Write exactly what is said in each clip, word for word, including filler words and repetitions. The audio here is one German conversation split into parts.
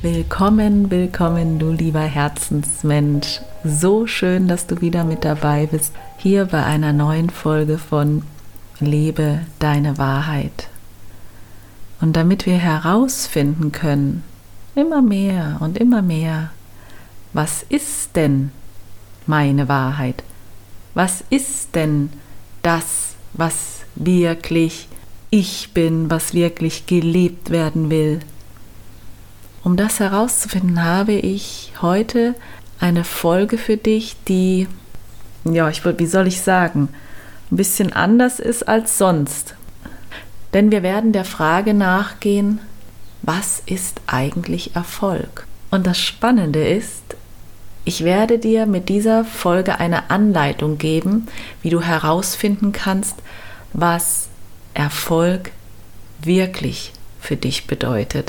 Willkommen, willkommen, du lieber Herzensmensch. So schön, dass du wieder mit dabei bist, hier bei einer neuen Folge von Lebe deine Wahrheit. Und damit wir herausfinden können, immer mehr und immer mehr, was ist denn meine Wahrheit? Was ist denn das, was wirklich ich bin, was wirklich gelebt werden will? Um das herauszufinden, habe ich heute eine Folge für dich, die, ja, ich, wie soll ich sagen, ein bisschen anders ist als sonst. Denn wir werden der Frage nachgehen, was ist eigentlich Erfolg? Und das Spannende ist, ich werde dir mit dieser Folge eine Anleitung geben, wie du herausfinden kannst, was Erfolg wirklich für dich bedeutet.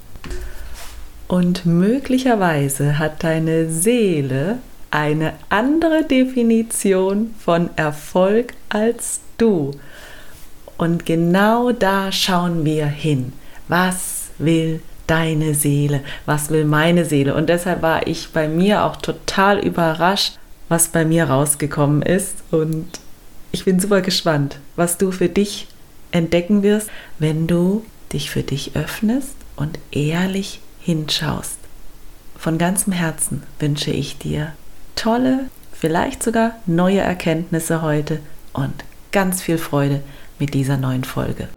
Und möglicherweise hat deine Seele eine andere Definition von Erfolg als du. Und genau da schauen wir hin. Was will deine Seele? Was will meine Seele? Und deshalb war ich bei mir auch total überrascht, was bei mir rausgekommen ist. Und ich bin super gespannt, was du für dich entdecken wirst, wenn du dich für dich öffnest und ehrlich hinschaust. Von ganzem Herzen wünsche ich dir tolle, vielleicht sogar neue Erkenntnisse heute und ganz viel Freude mit dieser neuen Folge.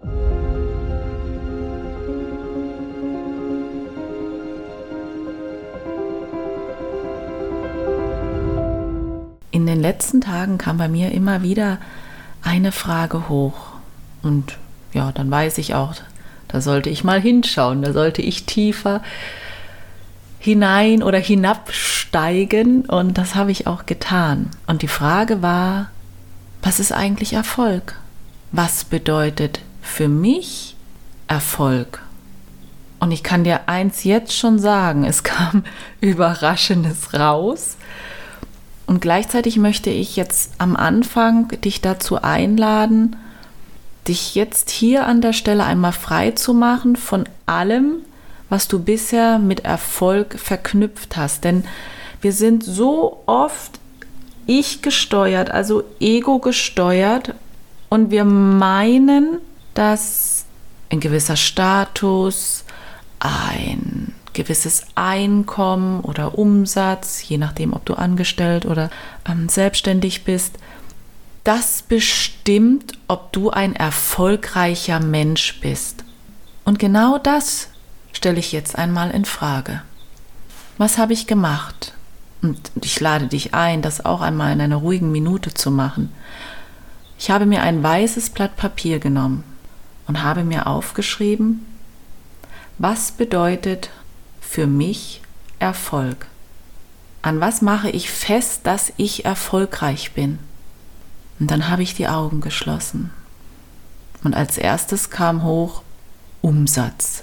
In den letzten Tagen kam bei mir immer wieder eine Frage hoch und ja, dann weiß ich auch, da sollte ich mal hinschauen, da sollte ich tiefer hinein oder hinabsteigen und das habe ich auch getan. Und die Frage war, was ist eigentlich Erfolg? Was bedeutet für mich Erfolg? Und ich kann dir eins jetzt schon sagen, es kam Überraschendes raus. Und gleichzeitig möchte ich jetzt am Anfang dich dazu einladen, dich jetzt hier an der Stelle einmal frei zu machen von allem, was du bisher mit Erfolg verknüpft hast. Denn wir sind so oft ich gesteuert, also ego gesteuert und wir meinen, dass ein gewisser Status, ein gewisses Einkommen oder Umsatz, je nachdem, ob du angestellt oder ähm, selbstständig bist, das bestimmt, ob du ein erfolgreicher Mensch bist. Und genau das stelle ich jetzt einmal in Frage. Was habe ich gemacht? Und ich lade dich ein, das auch einmal in einer ruhigen Minute zu machen. Ich habe mir ein weißes Blatt Papier genommen und habe mir aufgeschrieben, was bedeutet für mich Erfolg? An was mache ich fest, dass ich erfolgreich bin? Und dann habe ich die Augen geschlossen. Und als erstes kam hoch Umsatz.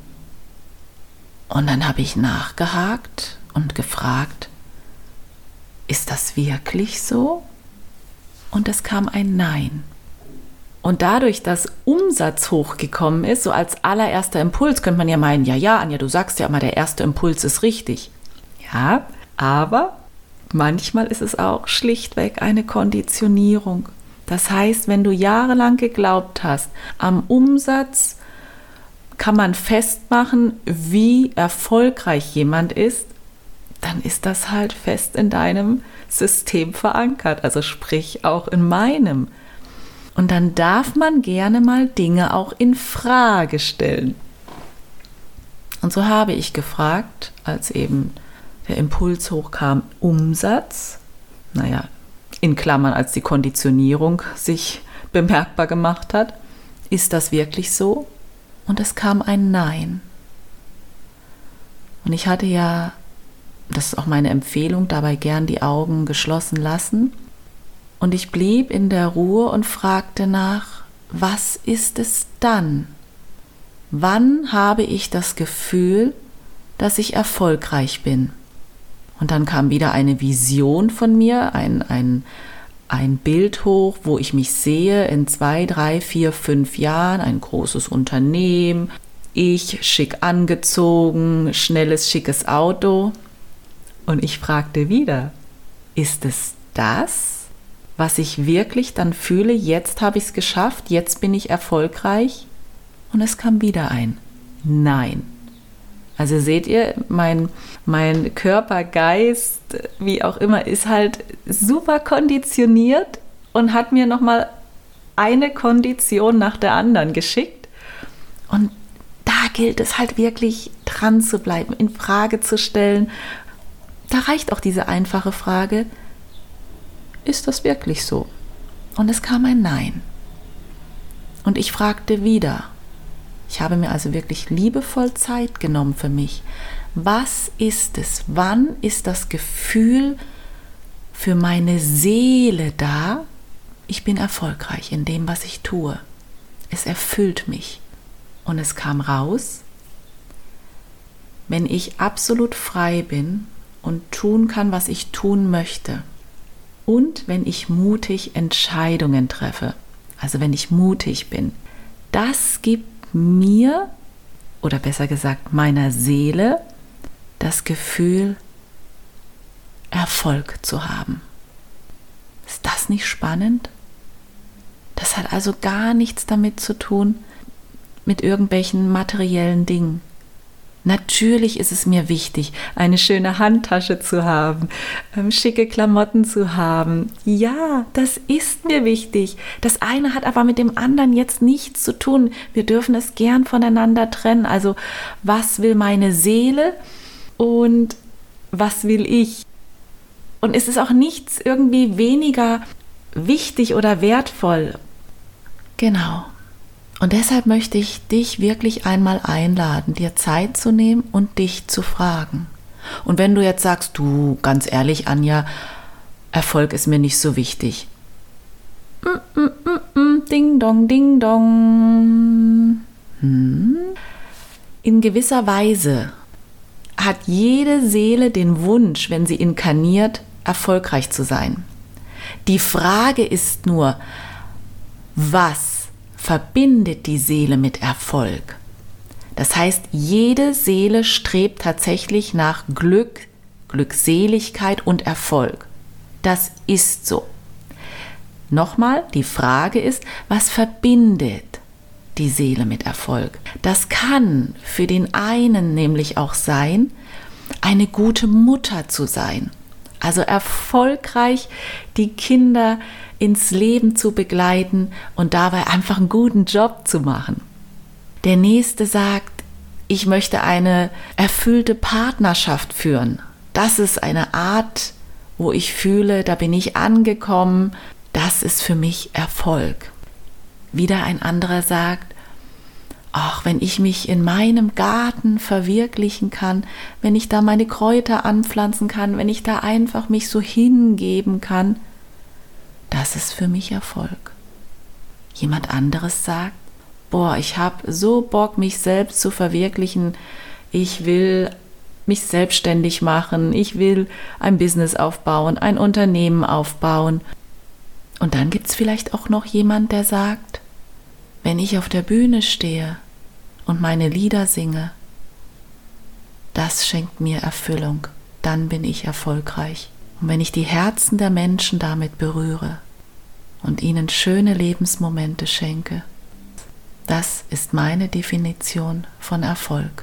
Und dann habe ich nachgehakt und gefragt, ist das wirklich so? Und es kam ein Nein. Und dadurch, dass Umsatz hochgekommen ist, so als allererster Impuls, könnte man ja meinen, ja, ja, Anja, du sagst ja immer, der erste Impuls ist richtig. Ja, aber manchmal ist es auch schlichtweg eine Konditionierung. Das heißt, wenn du jahrelang geglaubt hast, am Umsatz kann man festmachen, wie erfolgreich jemand ist, dann ist das halt fest in deinem System verankert, also sprich auch in meinem. Und dann darf man gerne mal Dinge auch in Frage stellen. Und so habe ich gefragt, als eben der Impuls hochkam, Umsatz, naja, in Klammern, als die Konditionierung sich bemerkbar gemacht hat, ist das wirklich so? Und es kam ein Nein. Und ich hatte ja, das ist auch meine Empfehlung, dabei gern die Augen geschlossen lassen. Und ich blieb in der Ruhe und fragte nach, was ist es dann? Wann habe ich das Gefühl, dass ich erfolgreich bin? Und dann kam wieder eine Vision von mir, ein, ein, ein Bild hoch, wo ich mich sehe in zwei, drei, vier, fünf Jahren, ein großes Unternehmen, Ich schick angezogen, schnelles, schickes Auto. Und ich fragte wieder, ist es das, was ich wirklich dann fühle? Jetzt habe ich es geschafft, jetzt bin ich erfolgreich. Und es kam wieder ein Nein. Also seht ihr, mein, mein Körper, Geist, wie auch immer, ist halt super konditioniert und hat mir nochmal eine Kondition nach der anderen geschickt. Und da gilt es halt wirklich dran zu bleiben, in Frage zu stellen. Da reicht auch diese einfache Frage, ist das wirklich so? Und es kam ein Nein. Und ich fragte wieder. Ich habe mir also wirklich liebevoll Zeit genommen für mich. Was ist es? Wann ist das Gefühl für meine Seele da? Ich bin erfolgreich in dem, was ich tue. Es erfüllt mich. Und es kam raus, wenn ich absolut frei bin und tun kann, was ich tun möchte. Und wenn ich mutig Entscheidungen treffe. Also wenn ich mutig bin. Das gibt mir, oder besser gesagt meiner Seele, das Gefühl, Erfolg zu haben. Ist das nicht spannend? Das hat also gar nichts damit zu tun, mit irgendwelchen materiellen Dingen. Natürlich ist es mir wichtig, eine schöne Handtasche zu haben, ähm, schicke Klamotten zu haben. Ja, das ist mir wichtig. Das eine hat aber mit dem anderen jetzt nichts zu tun. Wir dürfen es gern voneinander trennen. Also, was will meine Seele und was will ich? Und es ist auch nichts irgendwie weniger wichtig oder wertvoll. Genau. Und deshalb möchte ich dich wirklich einmal einladen, dir Zeit zu nehmen und dich zu fragen. Und wenn du jetzt sagst, du, ganz ehrlich, Anja, Erfolg ist mir nicht so wichtig. Mm, mm, mm, mm, ding dong, ding dong. Hm. In gewisser Weise hat jede Seele den Wunsch, wenn sie inkarniert, erfolgreich zu sein. Die Frage ist nur, was verbindet die Seele mit Erfolg? Das heißt, jede Seele strebt tatsächlich nach Glück, Glückseligkeit und Erfolg. Das ist so. Nochmal, die Frage ist, was verbindet die Seele mit Erfolg? Das kann für den einen nämlich auch sein, eine gute Mutter zu sein. Also erfolgreich die Kinder ins Leben zu begleiten und dabei einfach einen guten Job zu machen. Der nächste sagt, ich möchte eine erfüllte Partnerschaft führen. Das ist eine Art, wo ich fühle, da bin ich angekommen, das ist für mich Erfolg. Wieder ein anderer sagt, ach, wenn ich mich in meinem Garten verwirklichen kann, wenn ich da meine Kräuter anpflanzen kann, wenn ich da einfach mich so hingeben kann, das ist für mich Erfolg. Jemand anderes sagt, boah, ich habe so Bock, mich selbst zu verwirklichen, ich will mich selbstständig machen, ich will ein Business aufbauen, ein Unternehmen aufbauen. Und dann gibt es vielleicht auch noch jemand, der sagt, wenn ich auf der Bühne stehe und meine Lieder singe, das schenkt mir Erfüllung, dann bin ich erfolgreich. Und wenn ich die Herzen der Menschen damit berühre und ihnen schöne Lebensmomente schenke, das ist meine Definition von Erfolg.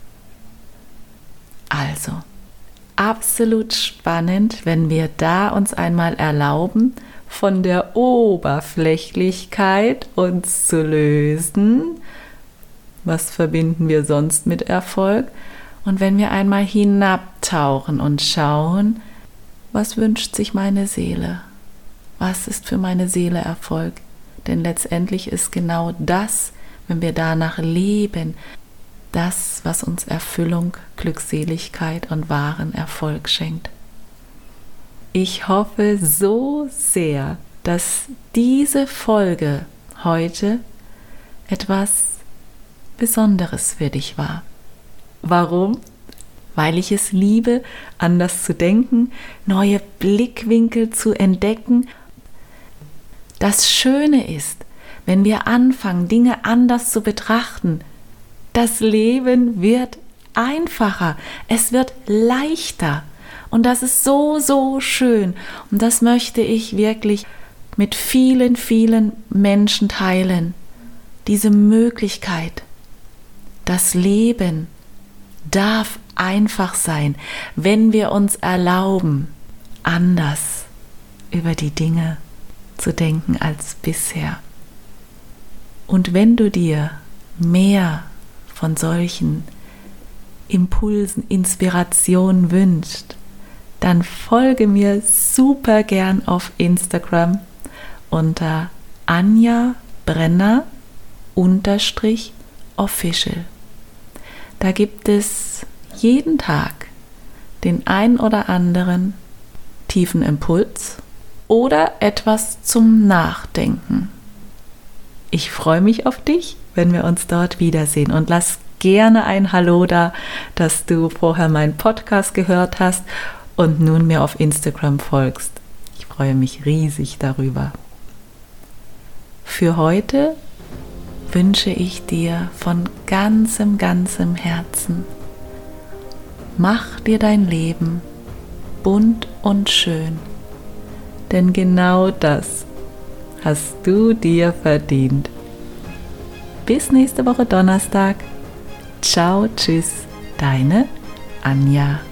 Also, absolut spannend, wenn wir da uns einmal erlauben, von der Oberflächlichkeit uns zu lösen. Was verbinden wir sonst mit Erfolg? Und wenn wir einmal hinabtauchen und schauen, was wünscht sich meine Seele? Was ist für meine Seele Erfolg? Denn letztendlich ist genau das, wenn wir danach leben, das, was uns Erfüllung, Glückseligkeit und wahren Erfolg schenkt. Ich hoffe so sehr, dass diese Folge heute etwas Besonderes für dich war. Warum? Weil ich es liebe, anders zu denken, neue Blickwinkel zu entdecken. Das Schöne ist, wenn wir anfangen, Dinge anders zu betrachten, Das Leben wird einfacher, es wird leichter. Und das ist so, so schön. Und das möchte ich wirklich mit vielen, vielen Menschen teilen. Diese Möglichkeit. Das Leben darf einfach sein, wenn wir uns erlauben, anders über die Dinge zu denken als bisher. Und wenn du dir mehr von solchen Impulsen, Inspirationen wünschst, dann folge mir super gern auf Instagram unter Anja Brenner unterstrich official. Da gibt es jeden Tag den ein oder anderen tiefen Impuls oder etwas zum Nachdenken. Ich freue mich auf dich, wenn wir uns dort wiedersehen, und lass gerne ein Hallo da, dass du vorher meinen Podcast gehört hast und nun mir auf Instagram folgst. Ich freue mich riesig darüber. Für heute wünsche ich dir von ganzem, ganzem Herzen: Mach dir dein Leben bunt und schön, denn genau das hast du dir verdient. Bis nächste Woche Donnerstag. Ciao, tschüss, deine Anja.